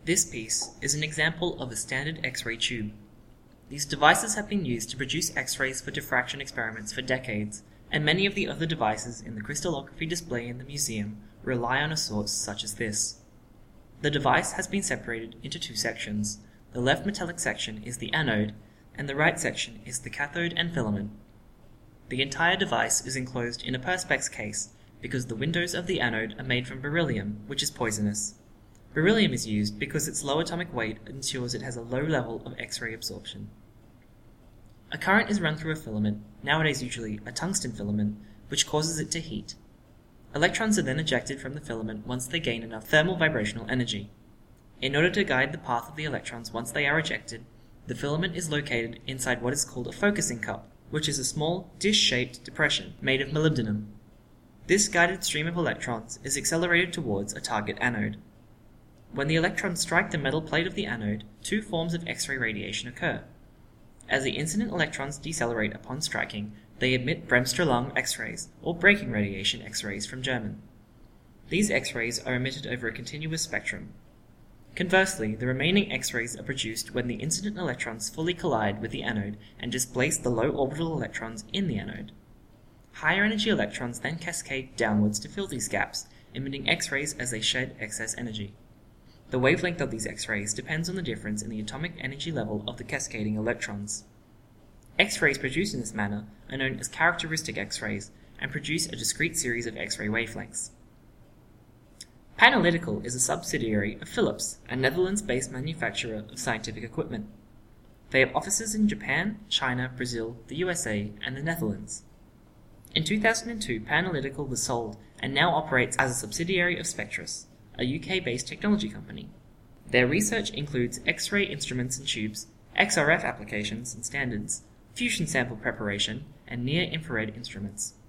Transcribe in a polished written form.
This piece is an example of a standard X-ray tube. These devices have been used to produce X-rays for diffraction experiments for decades, and many of the other devices in the crystallography display in the museum rely on a source such as this. The device has been separated into two sections. The left metallic section is the anode, and the right section is the cathode and filament. The entire device is enclosed in a perspex case because the windows of the anode are made from beryllium, which is poisonous. Beryllium is used because its low atomic weight ensures it has a low level of X-ray absorption. A current is run through a filament, nowadays usually a tungsten filament, which causes it to heat. Electrons are then ejected from the filament once they gain enough thermal vibrational energy. In order to guide the path of the electrons once they are ejected, the filament is located inside what is called a focusing cup, which is a small, dish-shaped depression made of molybdenum. This guided stream of electrons is accelerated towards a target anode. When the electrons strike the metal plate of the anode, two forms of X-ray radiation occur. As the incident electrons decelerate upon striking, they emit Bremsstrahlung X-rays, or braking radiation X-rays from German. These X-rays are emitted over a continuous spectrum. Conversely, the remaining X-rays are produced when the incident electrons fully collide with the anode and displace the low orbital electrons in the anode. Higher energy electrons then cascade downwards to fill these gaps, emitting X-rays as they shed excess energy. The wavelength of these X-rays depends on the difference in the atomic energy level of the cascading electrons. X-rays produced in this manner are known as characteristic X-rays and produce a discrete series of X-ray wavelengths. Panalytical is a subsidiary of Philips, a Netherlands-based manufacturer of scientific equipment. They have offices in Japan, China, Brazil, the USA, and the Netherlands. In 2002, Panalytical was sold and now operates as a subsidiary of Spectris, a UK-based technology company. Their research includes X-ray instruments and tubes, XRF applications and standards, fusion sample preparation, and near-infrared instruments.